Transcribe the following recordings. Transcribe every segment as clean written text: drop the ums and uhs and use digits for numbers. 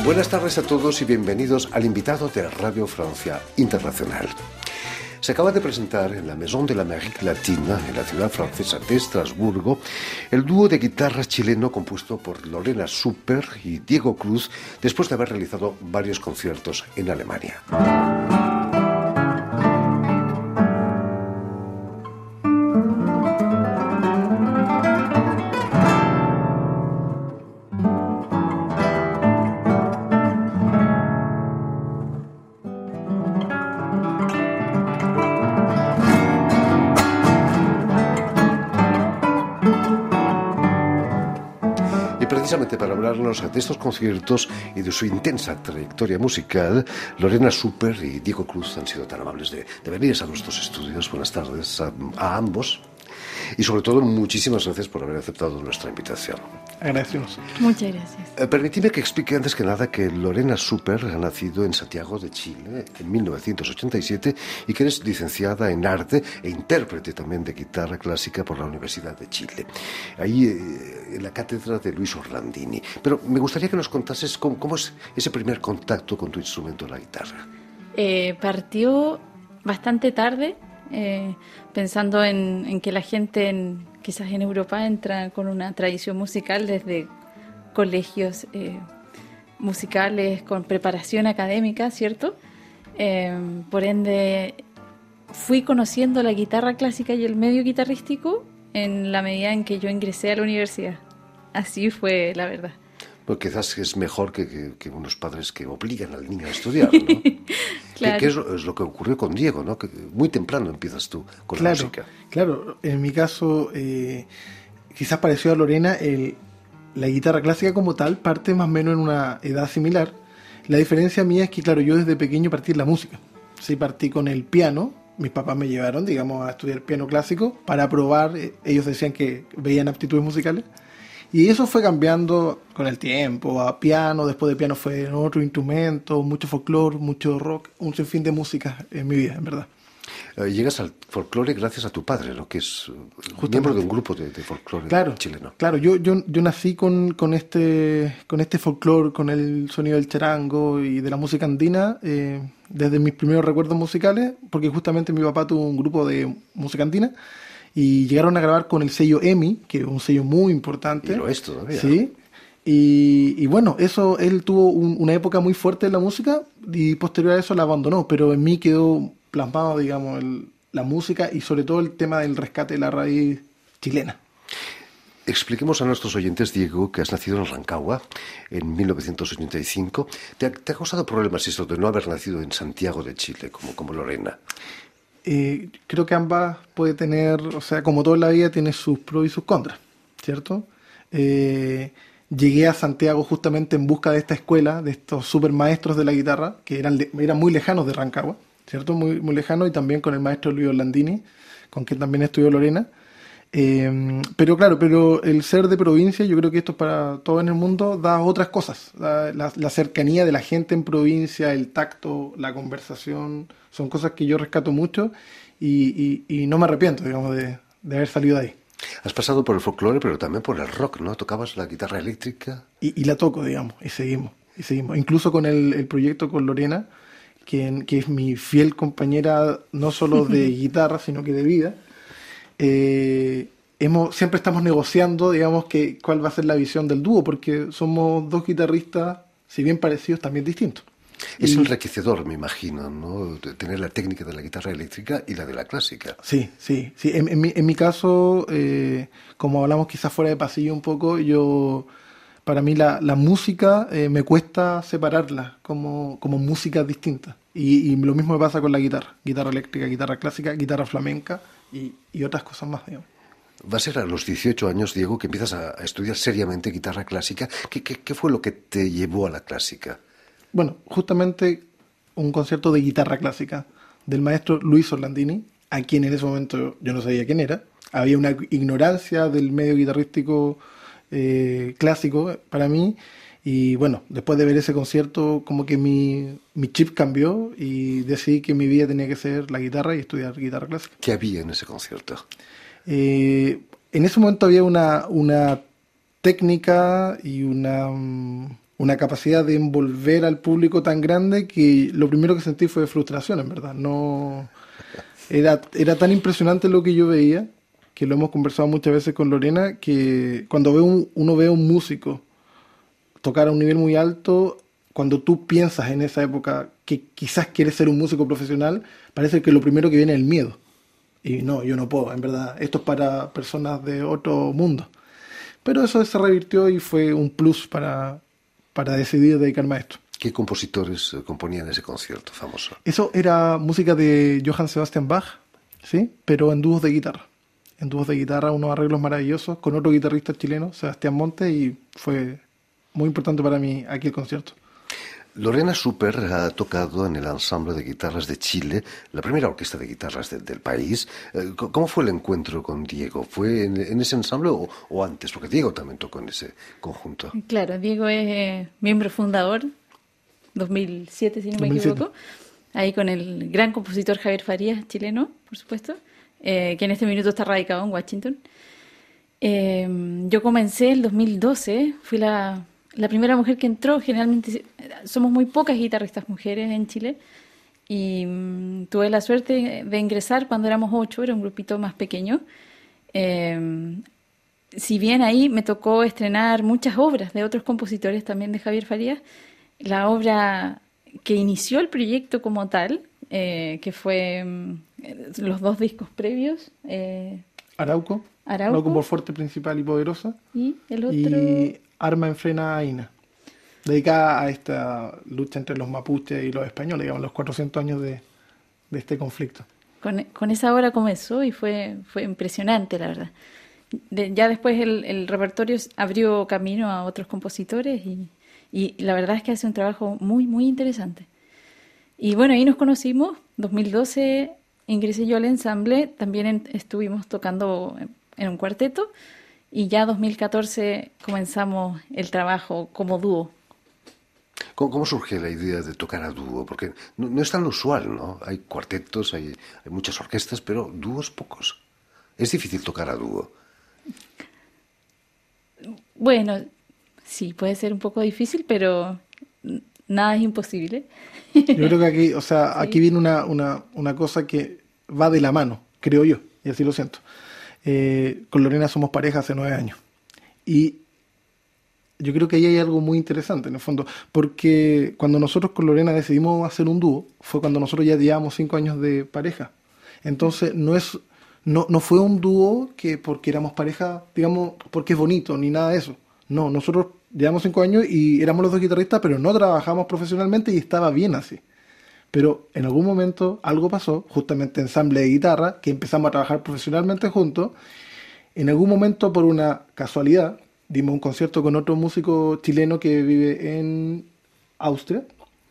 Buenas tardes a todos y bienvenidos al invitado de Radio Francia Internacional. Se acaba de presentar en la Maison de l'Amérique Latine, en la ciudad francesa de Estrasburgo, el dúo de guitarra chileno compuesto por Lorena Super y Diego Cruz, después de haber realizado varios conciertos en Alemania. Precisamente para hablarnos de estos conciertos y de su intensa trayectoria musical, Lorena Super y Diego Cruz han sido tan amables de venir a nuestros estudios. Buenas tardes a ambos y sobre todo muchísimas gracias por haber aceptado nuestra invitación. Agradecemos. Muchas gracias. Permitidme que explique antes que nada que Lorena Super ha nacido en Santiago de Chile en 1987 y que eres licenciada en arte e intérprete también de guitarra clásica por la Universidad de Chile, ahí en la cátedra de Luis Orlandini. Pero me gustaría que nos contases cómo es ese primer contacto con tu instrumento, la guitarra. Partió bastante tarde, pensando en que la gente quizás en Europa entra con una tradición musical desde colegios musicales con preparación académica, ¿cierto? Por ende, fui conociendo la guitarra clásica y el medio guitarrístico en la medida en que yo ingresé a la universidad. Así fue, la verdad. Pues quizás es mejor que unos padres que obligan al niño a estudiar, ¿no? Claro. Que es lo que ocurrió con Diego, ¿no? Que muy temprano empiezas tú con la música. Claro, en mi caso, quizás pareció a Lorena, la guitarra clásica como tal parte más o menos en una edad similar. La diferencia mía es que, claro, yo desde pequeño partí en la música. Sí, partí con el piano. Mis papás me llevaron, digamos, a estudiar piano clásico para probar. Ellos decían que veían aptitudes musicales. Y eso fue cambiando con el tiempo, a piano, después de piano fue en otro instrumento, mucho folclore, mucho rock, un sinfín de música en mi vida, en verdad. Llegas al folclore gracias a tu padre, ¿no? Que es miembro de un grupo de folclore chileno. Claro, yo nací con este folclore, con el sonido del charango y de la música andina, desde mis primeros recuerdos musicales, porque justamente mi papá tuvo un grupo de música andina, y llegaron a grabar con el sello EMI, que es un sello muy importante. Y lo es todavía. Sí. Y bueno, eso, él tuvo una época muy fuerte en la música y posterior a eso la abandonó, pero en mí quedó plasmado, digamos, la música y sobre todo el tema del rescate de la raíz chilena. Expliquemos a nuestros oyentes, Diego, que has nacido en Rancagua en 1985. ¿Te ha causado problemas eso de no haber nacido en Santiago de Chile, como Lorena? Creo que ambas puede tener, o sea, como toda la vida, tiene sus pros y sus contras, ¿cierto? Llegué a Santiago justamente en busca de esta escuela, de estos super maestros de la guitarra, que eran muy lejanos de Rancagua, ¿cierto? Muy, muy lejanos, y también con el maestro Luis Orlandini, con quien también estudió Lorena. Pero el ser de provincia, yo creo que esto para todo en el mundo da otras cosas. La cercanía de la gente en provincia, el tacto, la conversación, son cosas que yo rescato mucho y no me arrepiento, digamos, de haber salido de ahí. Has pasado por el folclore, pero también por el rock, ¿no? Tocabas la guitarra eléctrica. Y la toco, digamos, y seguimos. Incluso con el proyecto con Lorena, que es mi fiel compañera, no solo de guitarra, sino que de vida. Siempre estamos negociando, digamos, cuál va a ser la visión del dúo, porque somos dos guitarristas, si bien parecidos, también distintos. Es enriquecedor, me imagino, ¿no? De tener la técnica de la guitarra eléctrica y la de la clásica. Sí. En mi caso, como hablamos quizás fuera de pasillo un poco, para mí la música me cuesta separarla como músicas distintas. Y lo mismo me pasa con la guitarra eléctrica, guitarra clásica, guitarra flamenca y otras cosas más, digamos. Va a ser a los 18 años, Diego, que empiezas a estudiar seriamente guitarra clásica. ¿Qué fue lo que te llevó a la clásica? Bueno, justamente un concierto de guitarra clásica del maestro Luis Orlandini, a quien en ese momento yo no sabía quién era. Había una ignorancia del medio guitarrístico clásico para mí. Y bueno, después de ver ese concierto, como que mi chip cambió y decidí que mi vida tenía que ser la guitarra y estudiar guitarra clásica. ¿Qué había en ese concierto? En ese momento había una técnica y una una capacidad de envolver al público tan grande que lo primero que sentí fue frustración, en verdad. No era tan impresionante lo que yo veía, que lo hemos conversado muchas veces con Lorena, que cuando uno ve a un músico tocar a un nivel muy alto, cuando tú piensas en esa época que quizás quieres ser un músico profesional, parece que lo primero que viene es el miedo. Y no, yo no puedo, en verdad, esto es para personas de otro mundo. Pero eso se revirtió y fue un plus para decidir dedicarme a esto. ¿Qué compositores componían ese concierto famoso? Eso era música de Johann Sebastian Bach, ¿sí? Pero en dúos de guitarra. En dúos de guitarra, unos arreglos maravillosos con otro guitarrista chileno, Sebastián Montes, y fue muy importante para mí aquí el concierto. Lorena Super ha tocado en el Ensamble de Guitarras de Chile, la primera orquesta de guitarras del país. ¿Cómo fue el encuentro con Diego? ¿Fue en ese ensamble o antes? Porque Diego también tocó en ese conjunto. Claro, Diego es miembro fundador, 2007 si no me 2007. equivoco, ahí con el gran compositor Javier Farías, chileno, por supuesto, que en este minuto está radicado en Washington. Yo comencé el 2012, fui la primera mujer que entró. Generalmente somos muy pocas guitarristas mujeres en Chile y tuve la suerte de ingresar cuando éramos 8, era un grupito más pequeño. Si bien ahí me tocó estrenar muchas obras de otros compositores, también de Javier Farías, la obra que inició el proyecto como tal, que fue los 2 discos previos. Arauco por Fuerte, Principal y Poderosa. Y el otro... Y Arma en Frena Aina, dedicada a esta lucha entre los mapuches y los españoles, digamos, los 400 años de este conflicto. Con esa obra comenzó y fue impresionante, la verdad. Ya después el repertorio abrió camino a otros compositores y la verdad es que hace un trabajo muy, muy interesante. Y bueno, ahí nos conocimos, 2012 ingresé yo al ensamble, también estuvimos tocando en un cuarteto y ya 2014 comenzamos el trabajo como dúo. ¿Cómo surge la idea de tocar a dúo? Porque no es tan usual, ¿no? Hay cuartetos, hay muchas orquestas, pero dúos pocos. Es difícil tocar a dúo. Bueno, sí, puede ser un poco difícil, pero nada es imposible. Yo creo que aquí, o sea, Sí. aquí viene una cosa que va de la mano, creo yo, y así lo siento. Con Lorena somos pareja hace 9 años. Y yo creo que ahí hay algo muy interesante, en el fondo, porque cuando nosotros con Lorena decidimos hacer un dúo, fue cuando nosotros ya llevábamos 5 años de pareja. Entonces, no fue un dúo que porque éramos pareja, digamos, porque es bonito, ni nada de eso. No, nosotros llevamos 5 años y éramos los 2 guitarristas, pero no trabajamos profesionalmente y estaba bien así. Pero en algún momento algo pasó, justamente ensamble de guitarra, que empezamos a trabajar profesionalmente juntos. En algún momento, por una casualidad, dimos un concierto con otro músico chileno que vive en Austria,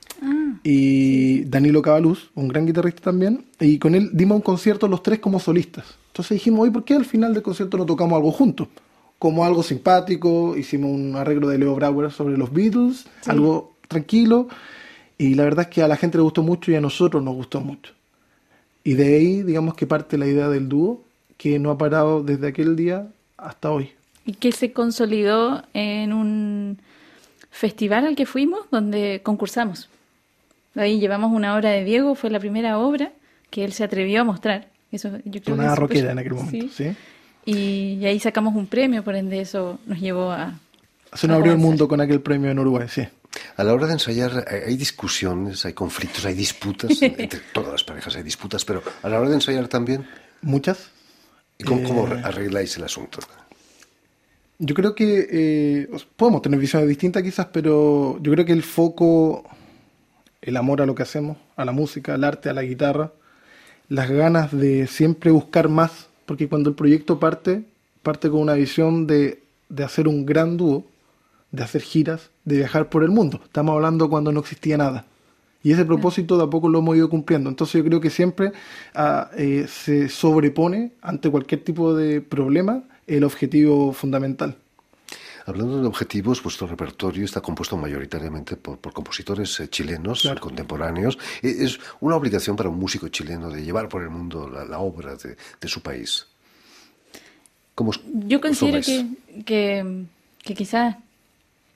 y Danilo Cabaluz, un gran guitarrista también, y con él dimos un concierto los 3 como solistas. Entonces dijimos, oye, ¿por qué al final del concierto no tocamos algo juntos? Como algo simpático, hicimos un arreglo de Leo Brauer sobre los Beatles, sí, algo tranquilo. Y la verdad es que a la gente le gustó mucho y a nosotros nos gustó mucho. Y de ahí, digamos que parte la idea del dúo, que no ha parado desde aquel día hasta hoy. Y que se consolidó en un festival al que fuimos, donde concursamos. Ahí llevamos una obra de Diego, fue la primera obra que él se atrevió a mostrar. Eso, yo creo una que rockera en aquel momento, ¿sí? Y ahí sacamos un premio, por ende eso nos llevó a... Se nos abrió el mundo con aquel premio en Uruguay, sí. A la hora de ensayar hay discusiones, hay conflictos, hay disputas, entre todas las parejas hay disputas, pero a la hora de ensayar también... Muchas. ¿Y cómo arregláis el asunto? Yo creo que podemos tener visiones distintas quizás, pero yo creo que el foco, el amor a lo que hacemos, a la música, al arte, a la guitarra, las ganas de siempre buscar más, porque cuando el proyecto parte con una visión de hacer un gran dúo, de hacer giras, de viajar por el mundo. Estamos hablando cuando no existía nada. Y ese propósito de a poco lo hemos ido cumpliendo. Entonces yo creo que siempre se sobrepone ante cualquier tipo de problema el objetivo fundamental. Hablando de objetivos, vuestro repertorio está compuesto mayoritariamente por compositores chilenos, claro, contemporáneos. Es una obligación para un músico chileno de llevar por el mundo la obra de su país. Yo considero que quizás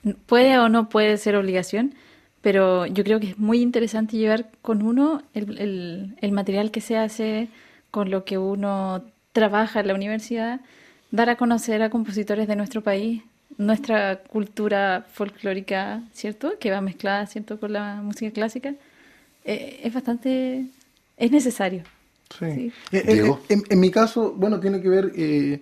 puede o no puede ser obligación, pero yo creo que es muy interesante llevar con uno el material que se hace, con lo que uno trabaja en la universidad, dar a conocer a compositores de nuestro país, nuestra cultura folclórica, ¿cierto? Que va mezclada, ¿cierto?, con la música clásica. Es necesario. Sí. Sí. Diego. En mi caso, bueno, tiene que ver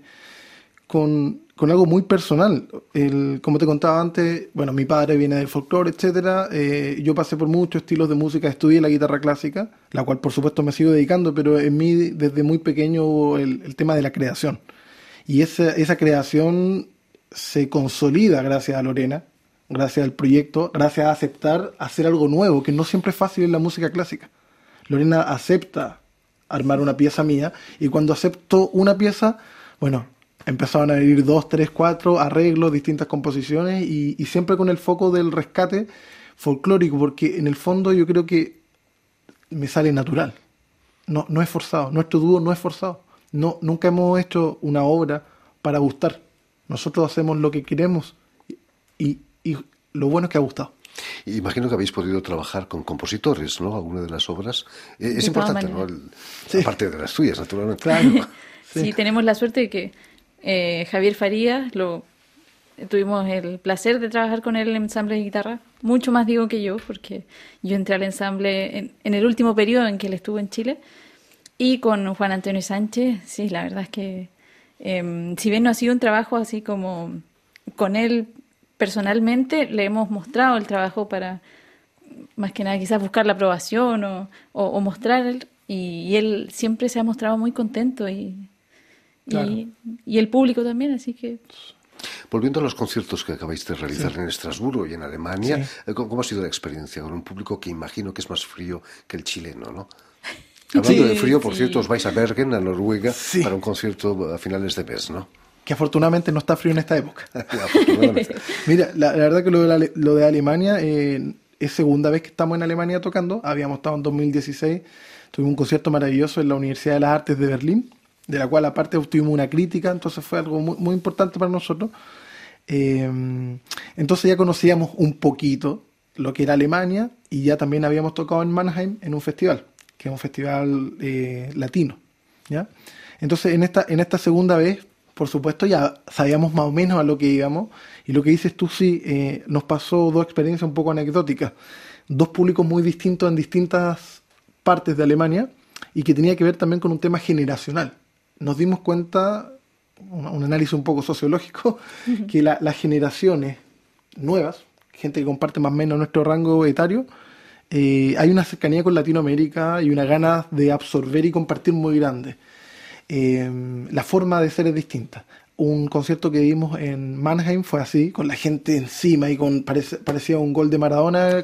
con algo muy personal. Como te contaba antes, bueno, mi padre viene del folclore, etcétera. Yo pasé por muchos estilos de música, estudié la guitarra clásica, la cual por supuesto me sigo dedicando, pero en mí desde muy pequeño hubo el tema de la creación. Y esa creación se consolida gracias a Lorena, gracias al proyecto, gracias a aceptar hacer algo nuevo, que no siempre es fácil en la música clásica. Lorena acepta armar una pieza mía, y cuando acepto una pieza, bueno, empezaron a venir 2, 3, 4 arreglos, distintas composiciones, y siempre con el foco del rescate folclórico, porque en el fondo yo creo que me sale natural. No es forzado, nuestro dúo no es forzado. Nunca hemos hecho una obra para gustar. Nosotros hacemos lo que queremos, y lo bueno es que ha gustado. Imagino que habéis podido trabajar con compositores, ¿no? Alguna de las obras. Es De importante, todas ¿no? Sí. Aparte de las tuyas, naturalmente. Claro. Sí, tenemos la suerte de que Javier Farías, tuvimos el placer de trabajar con él en el ensamble de guitarra, mucho más digo que yo, porque yo entré al ensamble en el último periodo en que él estuvo en Chile, y con Juan Antonio Sánchez, sí, la verdad es que si bien no ha sido un trabajo así como con él personalmente, le hemos mostrado el trabajo para, más que nada, quizás buscar la aprobación o mostrar, y él siempre se ha mostrado muy contento, Claro. y el público también, así que... Volviendo a los conciertos que acabáis de realizar Sí. en Estrasburgo y en Alemania, Sí. ¿cómo ha sido la experiencia con un público que imagino que es más frío que el chileno, ¿no? Hablando Sí, de frío, por sí. cierto, os vais a Bergen, a Noruega, Sí. para un concierto a finales de mes, ¿no? Que afortunadamente no está frío en esta época. Afortunadamente. Mira, la verdad que lo de Alemania es segunda vez que estamos en Alemania tocando. Habíamos estado en 2016, tuvimos un concierto maravilloso en la Universidad de las Artes de Berlín, de la cual aparte obtuvimos una crítica, entonces fue algo muy, muy importante para nosotros. Entonces ya conocíamos un poquito lo que era Alemania, y ya también habíamos tocado en Mannheim en un festival, que es un festival latino, ¿ya? Entonces en esta segunda vez, por supuesto, ya sabíamos más o menos a lo que íbamos, y lo que dices tú sí, nos pasó dos experiencias un poco anecdóticas, dos públicos muy distintos en distintas partes de Alemania, y que tenía que ver también con un tema generacional. Nos dimos cuenta, un análisis un poco sociológico, que las generaciones nuevas, gente que comparte más o menos nuestro rango etario, hay una cercanía con Latinoamérica y una gana de absorber y compartir muy grande. La forma de ser es distinta. Un concierto que dimos en Mannheim fue así, con la gente encima, y parecía un gol de Maradona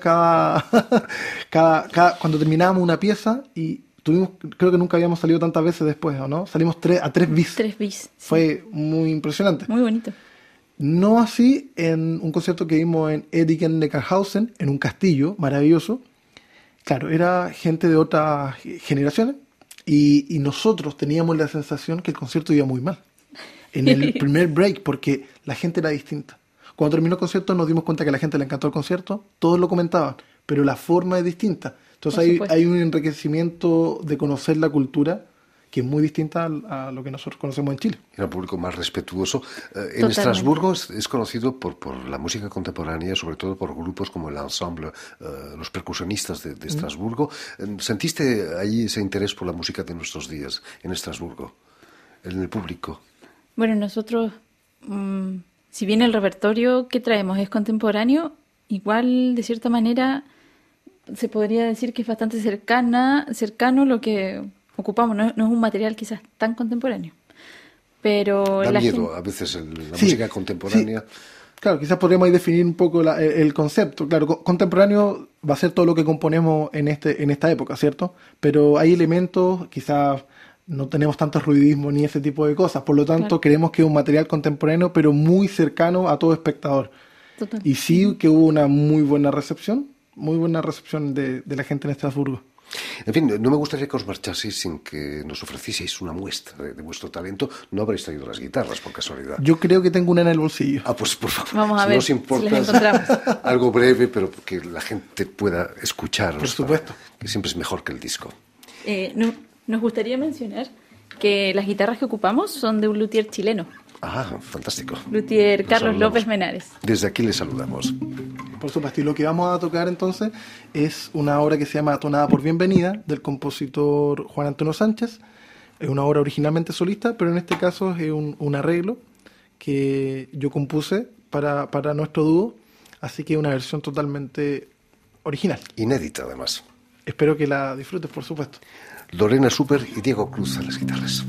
cuando terminábamos una pieza, y creo que nunca habíamos salido tantas veces después, ¿o no? Salimos a 3 bis. 3 bis. Sí. Fue muy impresionante. Muy bonito. No así en un concierto que vimos en Edigen-Neckarhausen, en un castillo maravilloso. Claro, era gente de otras generaciones, y nosotros teníamos la sensación que el concierto iba muy mal. En el primer break, porque la gente era distinta. Cuando terminó el concierto nos dimos cuenta que a la gente le encantó el concierto, todos lo comentaban, pero la forma es distinta. Entonces hay un enriquecimiento de conocer la cultura que es muy distinta a lo que nosotros conocemos en Chile. Era un público más respetuoso. En Totalmente. Estrasburgo es conocido por la música contemporánea, sobre todo por grupos como el ensemble, los percusionistas de Estrasburgo. ¿Sentiste ahí ese interés por la música de nuestros días en Estrasburgo, en el público? Bueno, nosotros, si bien el repertorio que traemos es contemporáneo, igual de cierta manera se podría decir que es bastante cercano lo que ocupamos. No es un material quizás tan contemporáneo, pero Da la miedo gente... a veces la Sí, música contemporánea. sí. Claro, quizás podríamos ahí definir un poco el concepto. Claro, contemporáneo va a ser todo lo que componemos en esta época, ¿cierto? Pero hay elementos, quizás no tenemos tanto ruidismo ni ese tipo de cosas. Por lo tanto, Claro. creemos que es un material contemporáneo, pero muy cercano a todo espectador. Total. Y sí que hubo una muy buena recepción de la gente en Estrasburgo. En fin, no me gustaría que os marchaseis sin que nos ofrecieseis una muestra de vuestro talento. No habréis traído las guitarras, por casualidad. Yo creo que tengo una en el bolsillo. Ah, pues por favor, Vamos a si ver no os si importa, las encontramos. algo breve, pero que la gente pueda escucharos. Por supuesto. Que siempre es mejor que el disco. Nos gustaría mencionar que las guitarras que ocupamos son de un luthier chileno, Ah, fantástico. luthier Los Carlos saludamos. López Menares. Desde aquí les saludamos. Por supuesto, y lo que vamos a tocar entonces es una obra que se llama Tonada por Bienvenida, del compositor Juan Antonio Sánchez. Es una obra originalmente solista, pero en este caso es un arreglo que yo compuse para nuestro dúo, así que es una versión totalmente original. Inédita, además. Espero que la disfrutes, por supuesto. Lorena Super y Diego Cruz a las guitarras.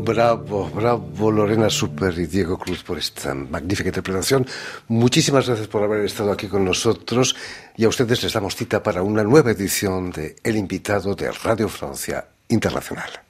Bravo, bravo Lorena Super y Diego Cruz por esta magnífica interpretación. Muchísimas gracias por haber estado aquí con nosotros y a ustedes les damos cita para una nueva edición de El Invitado de Radio Francia Internacional.